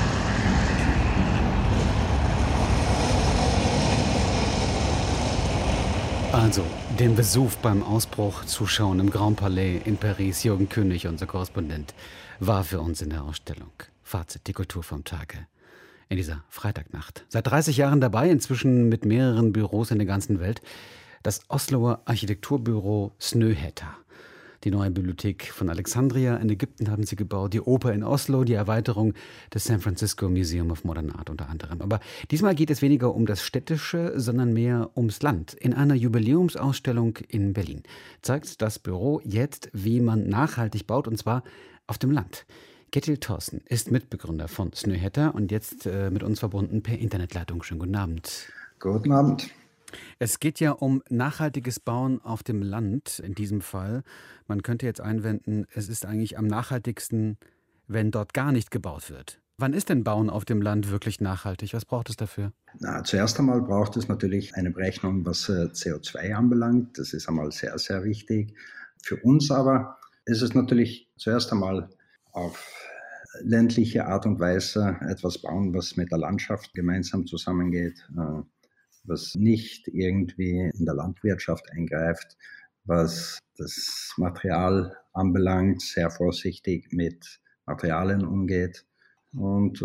Also, dem Vesuv beim Ausbruch zuschauen im Grand Palais in Paris. Jürgen König, unser Korrespondent, war für uns in der Ausstellung. Fazit: die Kultur vom Tage in dieser Freitagnacht. Seit 30 Jahren dabei, inzwischen mit mehreren Büros in der ganzen Welt. Das Osloer Architekturbüro Snøhetta. Die neue Bibliothek von Alexandria in Ägypten haben sie gebaut, die Oper in Oslo, die Erweiterung des San Francisco Museum of Modern Art unter anderem. Aber diesmal geht es weniger um das Städtische, sondern mehr ums Land. In einer Jubiläumsausstellung in Berlin zeigt das Büro jetzt, wie man nachhaltig baut, und zwar auf dem Land. Ketil Thorsen ist Mitbegründer von Snøhetta und jetzt mit uns verbunden per Internetleitung. Schönen guten Abend. Guten Abend. Es geht ja um nachhaltiges Bauen auf dem Land in diesem Fall. Man könnte jetzt einwenden, es ist eigentlich am nachhaltigsten, wenn dort gar nicht gebaut wird. Wann ist denn Bauen auf dem Land wirklich nachhaltig? Was braucht es dafür? Zuerst einmal braucht es natürlich eine Berechnung, was CO2 anbelangt. Das ist einmal sehr, sehr wichtig. Für uns aber ist es natürlich zuerst einmal auf ländliche Art und Weise etwas bauen, was mit der Landschaft gemeinsam zusammengeht, was nicht irgendwie in der Landwirtschaft eingreift, was das Material anbelangt, sehr vorsichtig mit Materialien umgeht und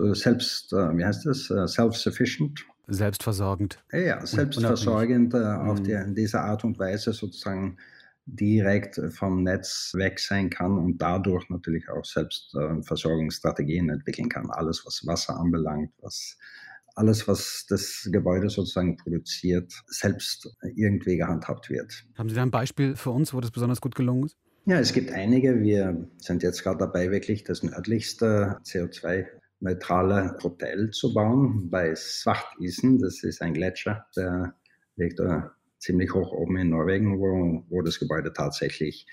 self-sufficient. Selbstversorgend. Ja, selbstversorgend auf in dieser Art und Weise sozusagen direkt vom Netz weg sein kann und dadurch natürlich auch selbst Versorgungsstrategien entwickeln kann. Alles, was Wasser anbelangt, alles, was das Gebäude sozusagen produziert, selbst irgendwie gehandhabt wird. Haben Sie da ein Beispiel für uns, wo das besonders gut gelungen ist? Ja, es gibt einige. Wir sind jetzt gerade dabei, wirklich das nördlichste CO2-neutrale Hotel zu bauen bei Svartisen. Das ist ein Gletscher, der liegt ziemlich hoch oben in Norwegen, wo das Gebäude tatsächlich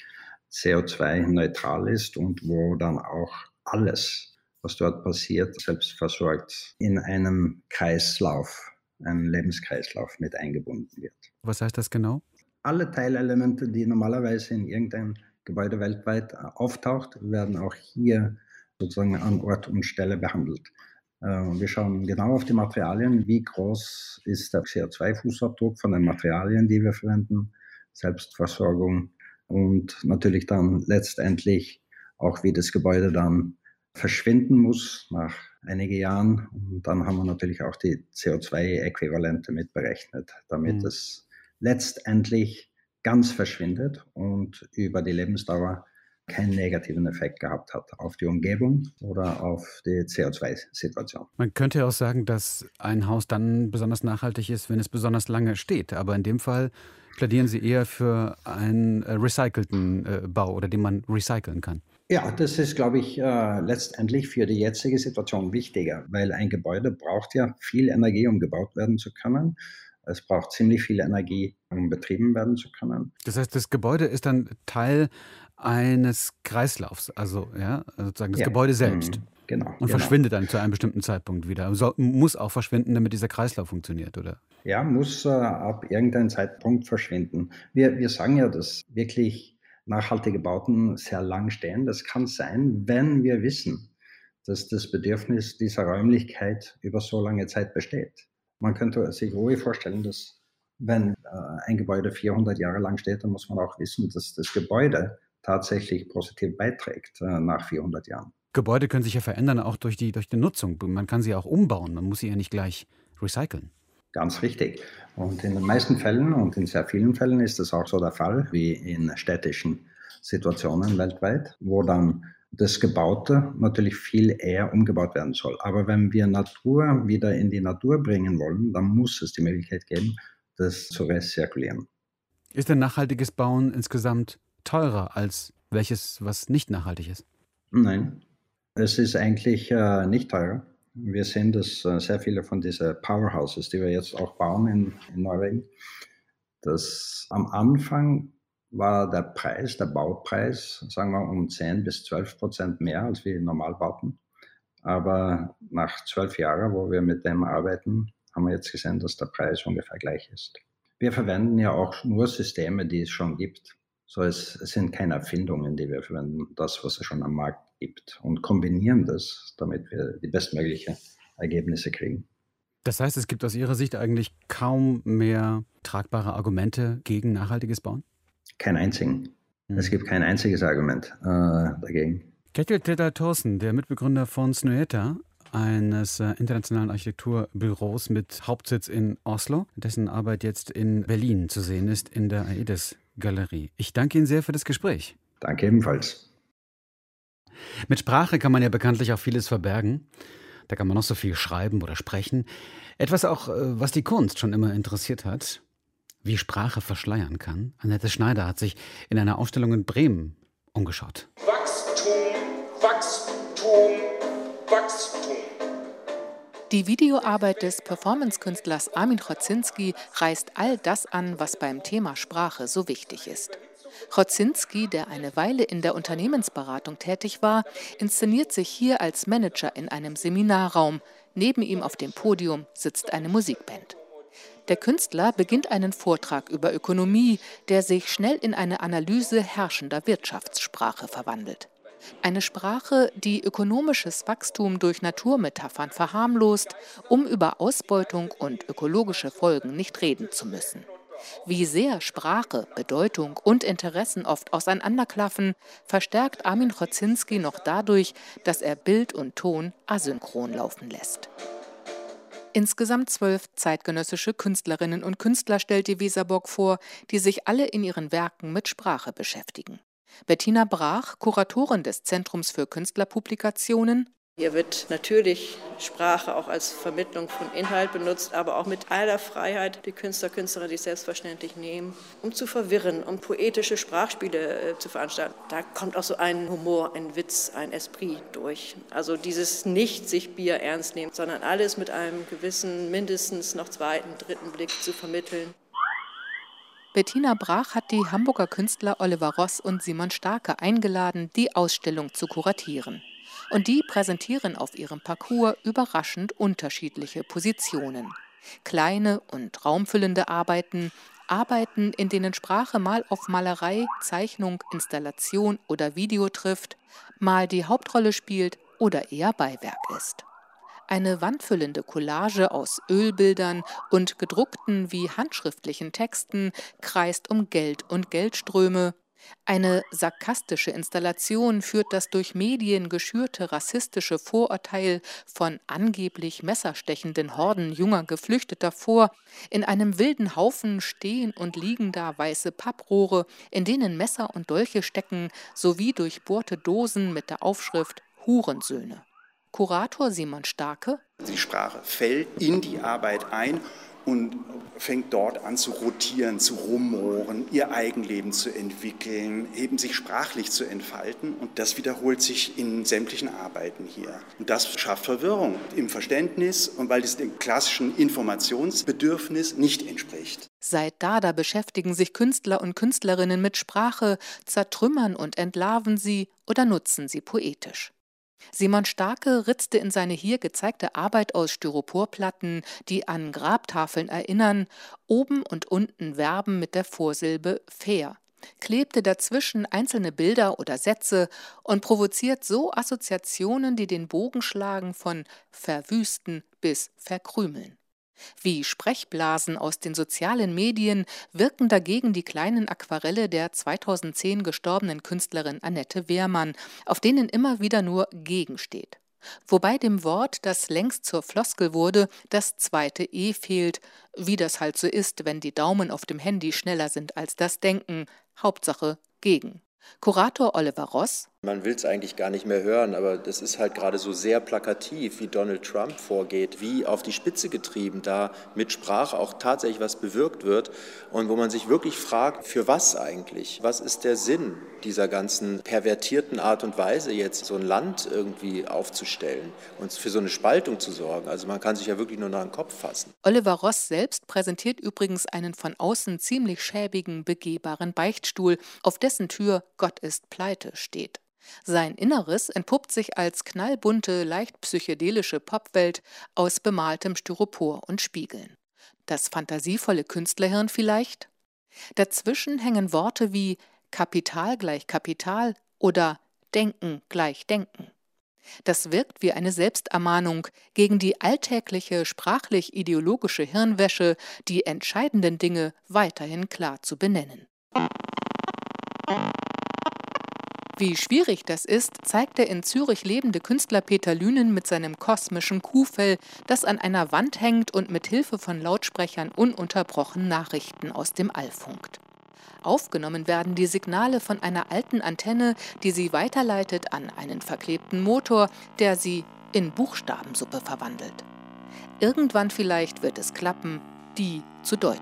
CO2-neutral ist und wo dann auch alles, was dort passiert, selbst versorgt in einem Kreislauf, einem Lebenskreislauf mit eingebunden wird. Was heißt das genau? Alle Teilelemente, die normalerweise in irgendeinem Gebäude weltweit auftaucht, werden auch hier sozusagen an Ort und Stelle behandelt. Wir schauen genau auf die Materialien, wie groß ist der CO2-Fußabdruck von den Materialien, die wir verwenden, Selbstversorgung und natürlich dann letztendlich auch, wie das Gebäude dann verschwinden muss nach einigen Jahren. Und dann haben wir natürlich auch die CO2-Äquivalente mit berechnet, damit es letztendlich ganz verschwindet und über die Lebensdauer keinen negativen Effekt gehabt hat auf die Umgebung oder auf die CO2-Situation. Man könnte ja auch sagen, dass ein Haus dann besonders nachhaltig ist, wenn es besonders lange steht. Aber in dem Fall plädieren Sie eher für einen recycelten Bau oder den man recyceln kann. Ja, das ist, glaube ich, letztendlich für die jetzige Situation wichtiger, weil ein Gebäude braucht ja viel Energie, um gebaut werden zu können. Es braucht ziemlich viel Energie, um betrieben werden zu können. Das heißt, das Gebäude ist dann Teil eines Kreislaufs, also ja, sozusagen das Gebäude selbst. Genau. Und verschwindet dann zu einem bestimmten Zeitpunkt wieder. Muss auch verschwinden, damit dieser Kreislauf funktioniert, oder? Ja, muss ab irgendeinem Zeitpunkt verschwinden. Wir sagen ja, dass wirklich nachhaltige Bauten sehr lang stehen. Das kann sein, wenn wir wissen, dass das Bedürfnis dieser Räumlichkeit über so lange Zeit besteht. Man könnte sich ruhig vorstellen, dass wenn ein Gebäude 400 Jahre lang steht, dann muss man auch wissen, dass das Gebäude tatsächlich positiv beiträgt nach 400 Jahren. Gebäude können sich ja verändern, auch durch die Nutzung. Man kann sie auch umbauen, man muss sie ja nicht gleich recyceln. Ganz richtig. Und in den meisten Fällen und in sehr vielen Fällen ist das auch so der Fall, wie in städtischen Situationen weltweit, wo dann das Gebaute natürlich viel eher umgebaut werden soll. Aber wenn wir Natur wieder in die Natur bringen wollen, dann muss es die Möglichkeit geben, das zu rezirkulieren. Ist denn nachhaltiges Bauen insgesamt teurer als welches, was nicht nachhaltig ist? Nein, es ist eigentlich nicht teurer. Wir sehen, dass sehr viele von diesen Powerhouses, die wir jetzt auch bauen in Norwegen, dass am Anfang war der Baupreis, sagen wir, um 10% bis 12% mehr als wie Normalbauten. Aber nach 12 Jahren, wo wir mit dem arbeiten, haben wir jetzt gesehen, dass der Preis ungefähr gleich ist. Wir verwenden ja auch nur Systeme, die es schon gibt. So, es sind keine Erfindungen, die wir verwenden, das, was es schon am Markt gibt, und kombinieren das, damit wir die bestmöglichen Ergebnisse kriegen. Das heißt, es gibt aus Ihrer Sicht eigentlich kaum mehr tragbare Argumente gegen nachhaltiges Bauen? Kein einzigen. Es gibt kein einziges Argument dagegen. Kjetil Tveter Thorsen, der Mitbegründer von Snøhetta, eines internationalen Architekturbüros mit Hauptsitz in Oslo, dessen Arbeit jetzt in Berlin zu sehen ist, in der Aedes-Galerie. Ich danke Ihnen sehr für das Gespräch. Danke ebenfalls. Mit Sprache kann man ja bekanntlich auch vieles verbergen. Da kann man noch so viel schreiben oder sprechen. Etwas auch, was die Kunst schon immer interessiert hat, wie Sprache verschleiern kann. Annette Schneider hat sich in einer Ausstellung in Bremen umgeschaut. Wachstum, Wachstum, Wachstum. Die Videoarbeit des Performancekünstlers Armin Chodzinski reißt all das an, was beim Thema Sprache so wichtig ist. Chodzinski, der eine Weile in der Unternehmensberatung tätig war, inszeniert sich hier als Manager in einem Seminarraum. Neben ihm auf dem Podium sitzt eine Musikband. Der Künstler beginnt einen Vortrag über Ökonomie, der sich schnell in eine Analyse herrschender Wirtschaftssprache verwandelt. Eine Sprache, die ökonomisches Wachstum durch Naturmetaphern verharmlost, um über Ausbeutung und ökologische Folgen nicht reden zu müssen. Wie sehr Sprache, Bedeutung und Interessen oft auseinanderklaffen, verstärkt Armin Chodzinski noch dadurch, dass er Bild und Ton asynchron laufen lässt. Insgesamt 12 zeitgenössische Künstlerinnen und Künstler stellt die Weserburg vor, die sich alle in ihren Werken mit Sprache beschäftigen. Bettina Brach, Kuratorin des Zentrums für Künstlerpublikationen. Hier wird natürlich Sprache auch als Vermittlung von Inhalt benutzt, aber auch mit aller Freiheit die Künstler, Künstlerinnen sich selbstverständlich nehmen, um zu verwirren, um poetische Sprachspiele zu veranstalten. Da kommt auch so ein Humor, ein Witz, ein Esprit durch. Also dieses nicht sich Bier ernst nehmen, sondern alles mit einem gewissen, mindestens noch zweiten, dritten Blick zu vermitteln. Bettina Brach hat die Hamburger Künstler Oliver Ross und Simon Starke eingeladen, die Ausstellung zu kuratieren. Und die präsentieren auf ihrem Parcours überraschend unterschiedliche Positionen. Kleine und raumfüllende Arbeiten, in denen Sprache mal auf Malerei, Zeichnung, Installation oder Video trifft, mal die Hauptrolle spielt oder eher Beiwerk ist. Eine wandfüllende Collage aus Ölbildern und gedruckten wie handschriftlichen Texten kreist um Geld und Geldströme. Eine sarkastische Installation führt das durch Medien geschürte rassistische Vorurteil von angeblich messerstechenden Horden junger Geflüchteter vor. In einem wilden Haufen stehen und liegen da weiße Papprohre, in denen Messer und Dolche stecken, sowie durchbohrte Dosen mit der Aufschrift Hurensöhne. Kurator Simon Starke. Die Sprache fällt in die Arbeit ein und fängt dort an zu rotieren, zu rumoren, ihr Eigenleben zu entwickeln, eben sich sprachlich zu entfalten. Und das wiederholt sich in sämtlichen Arbeiten hier. Und das schafft Verwirrung im Verständnis und weil es dem klassischen Informationsbedürfnis nicht entspricht. Seit Dada beschäftigen sich Künstler und Künstlerinnen mit Sprache, zertrümmern und entlarven sie oder nutzen sie poetisch. Simon Starke ritzte in seine hier gezeigte Arbeit aus Styroporplatten, die an Grabtafeln erinnern, oben und unten Verben mit der Vorsilbe fair, klebte dazwischen einzelne Bilder oder Sätze und provoziert so Assoziationen, die den Bogen schlagen von verwüsten bis verkrümeln. Wie Sprechblasen aus den sozialen Medien wirken dagegen die kleinen Aquarelle der 2010 gestorbenen Künstlerin Annette Wehrmann, auf denen immer wieder nur gegen steht. Wobei dem Wort, das längst zur Floskel wurde, das zweite E fehlt, wie das halt so ist, wenn die Daumen auf dem Handy schneller sind als das Denken. Hauptsache gegen. Kurator Oliver Ross. Man will es eigentlich gar nicht mehr hören, aber das ist halt gerade so sehr plakativ, wie Donald Trump vorgeht, wie auf die Spitze getrieben da mit Sprache auch tatsächlich was bewirkt wird und wo man sich wirklich fragt, für was eigentlich? Was ist der Sinn dieser ganzen pervertierten Art und Weise, jetzt so ein Land irgendwie aufzustellen und für so eine Spaltung zu sorgen? Also man kann sich ja wirklich nur nach den Kopf fassen. Oliver Ross selbst präsentiert übrigens einen von außen ziemlich schäbigen, begehbaren Beichtstuhl, auf dessen Tür Gott ist pleite steht. Sein Inneres entpuppt sich als knallbunte, leicht psychedelische Popwelt aus bemaltem Styropor und Spiegeln. Das fantasievolle Künstlerhirn vielleicht? Dazwischen hängen Worte wie Kapital gleich Kapital oder Denken gleich Denken. Das wirkt wie eine Selbstermahnung gegen die alltägliche sprachlich-ideologische Hirnwäsche, die entscheidenden Dinge weiterhin klar zu benennen. Wie schwierig das ist, zeigt der in Zürich lebende Künstler Peter Lünen mit seinem kosmischen Kuhfell, das an einer Wand hängt und mit Hilfe von Lautsprechern ununterbrochen Nachrichten aus dem All funkt. Aufgenommen werden die Signale von einer alten Antenne, die sie weiterleitet an einen verklebten Motor, der sie in Buchstabensuppe verwandelt. Irgendwann vielleicht wird es klappen, die zu deuten.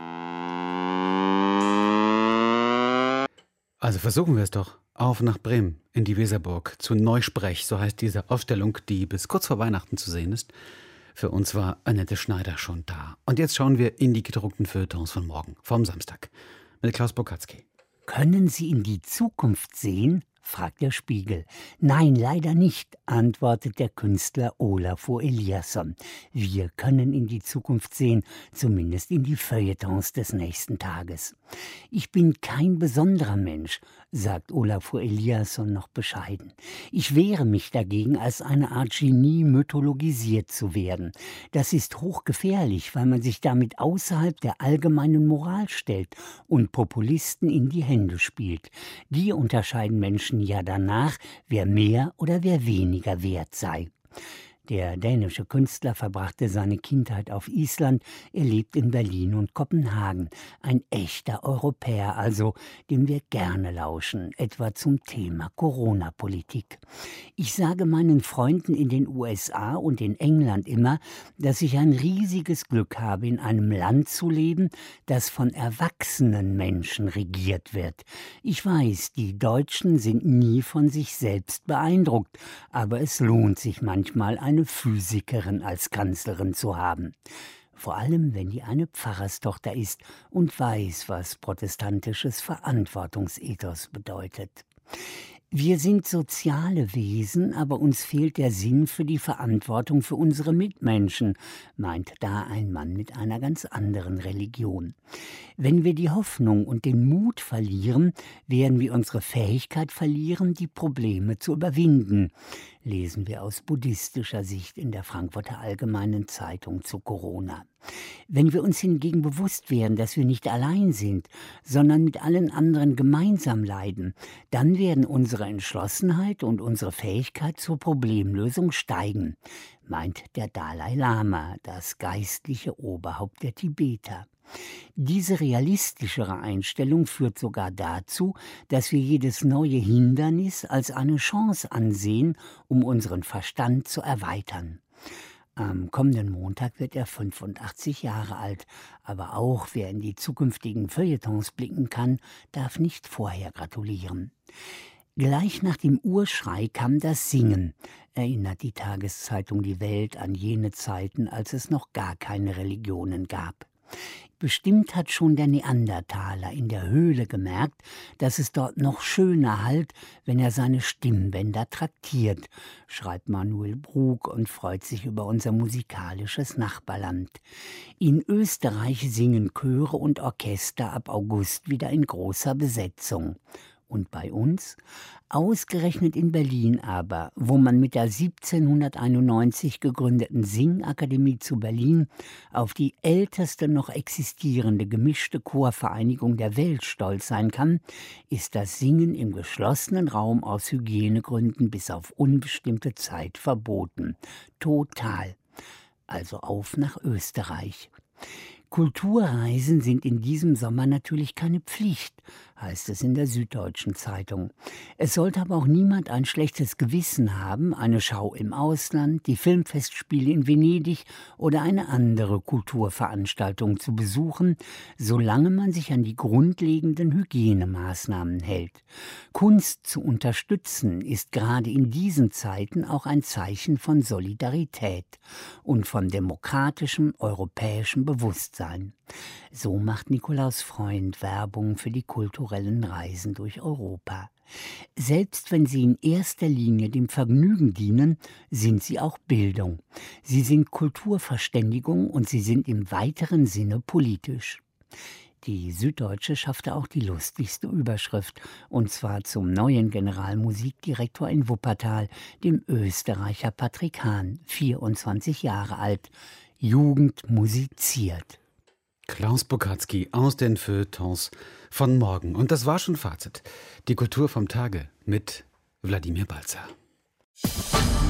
Also versuchen wir es doch. Auf nach Bremen, in die Weserburg, zu Neusprech, so heißt diese Ausstellung, die bis kurz vor Weihnachten zu sehen ist. Für uns war Annette Schneider schon da. Und jetzt schauen wir in die gedruckten Feuilletons von morgen, vom Samstag, mit Klaus Bokatzky. Können Sie in die Zukunft sehen?, fragt der Spiegel. Nein, leider nicht, antwortet der Künstler Olafur Eliasson. Wir können in die Zukunft sehen, zumindest in die Feuilletons des nächsten Tages. Ich bin kein besonderer Mensch, sagt Olafur Eliasson noch bescheiden. Ich wehre mich dagegen, als eine Art Genie mythologisiert zu werden. Das ist hochgefährlich, weil man sich damit außerhalb der allgemeinen Moral stellt und Populisten in die Hände spielt. Die unterscheiden Menschen ja danach, wer mehr oder wer weniger wert sei. Der dänische Künstler verbrachte seine Kindheit auf Island, er lebt in Berlin und Kopenhagen. Ein echter Europäer also, dem wir gerne lauschen, etwa zum Thema Corona-Politik. Ich sage meinen Freunden in den USA und in England immer, dass ich ein riesiges Glück habe, in einem Land zu leben, das von erwachsenen Menschen regiert wird. Ich weiß, die Deutschen sind nie von sich selbst beeindruckt, aber es lohnt sich manchmal, eine Physikerin als Kanzlerin zu haben. Vor allem, wenn die eine Pfarrerstochter ist und weiß, was protestantisches Verantwortungsethos bedeutet. Wir sind soziale Wesen, aber uns fehlt der Sinn für die Verantwortung für unsere Mitmenschen, meint da ein Mann mit einer ganz anderen Religion. Wenn wir die Hoffnung und den Mut verlieren, werden wir unsere Fähigkeit verlieren, die Probleme zu überwinden, lesen wir aus buddhistischer Sicht in der Frankfurter Allgemeinen Zeitung zu Corona. Wenn wir uns hingegen bewusst werden, dass wir nicht allein sind, sondern mit allen anderen gemeinsam leiden, dann werden unsere Entschlossenheit und unsere Fähigkeit zur Problemlösung steigen, meint der Dalai Lama, das geistliche Oberhaupt der Tibeter. Diese realistischere Einstellung führt sogar dazu, dass wir jedes neue Hindernis als eine Chance ansehen, um unseren Verstand zu erweitern. Am kommenden Montag wird er 85 Jahre alt, aber auch wer in die zukünftigen Feuilletons blicken kann, darf nicht vorher gratulieren. Gleich nach dem Urschrei kam das Singen, erinnert die Tageszeitung Die Welt an jene Zeiten, als es noch gar keine Religionen gab. Bestimmt hat schon der Neandertaler in der Höhle gemerkt, dass es dort noch schöner hallt, wenn er seine Stimmbänder traktiert, schreibt Manuel Brug und freut sich über unser musikalisches Nachbarland. In Österreich singen Chöre und Orchester ab August wieder in großer Besetzung. Und bei uns? Ausgerechnet in Berlin aber, wo man mit der 1791 gegründeten Singakademie zu Berlin auf die älteste noch existierende gemischte Chorvereinigung der Welt stolz sein kann, ist das Singen im geschlossenen Raum aus Hygienegründen bis auf unbestimmte Zeit verboten. Total. Also auf nach Österreich. Kulturreisen sind in diesem Sommer natürlich keine Pflicht, heißt es in der Süddeutschen Zeitung. Es sollte aber auch niemand ein schlechtes Gewissen haben, eine Schau im Ausland, die Filmfestspiele in Venedig oder eine andere Kulturveranstaltung zu besuchen, solange man sich an die grundlegenden Hygienemaßnahmen hält. Kunst zu unterstützen ist gerade in diesen Zeiten auch ein Zeichen von Solidarität und von demokratischem europäischem Bewusstsein. So macht Nikolaus Freund Werbung für die kulturellen Reisen durch Europa. Selbst wenn sie in erster Linie dem Vergnügen dienen, sind sie auch Bildung. Sie sind Kulturverständigung und sie sind im weiteren Sinne politisch. Die Süddeutsche schaffte auch die lustigste Überschrift, und zwar zum neuen Generalmusikdirektor in Wuppertal, dem Österreicher Patrick Hahn, 24 Jahre alt. Jugend musiziert. Klaus Bokatzky aus den Feuilletons von morgen. Und das war schon Fazit. Die Kultur vom Tage mit Wladimir Balzer.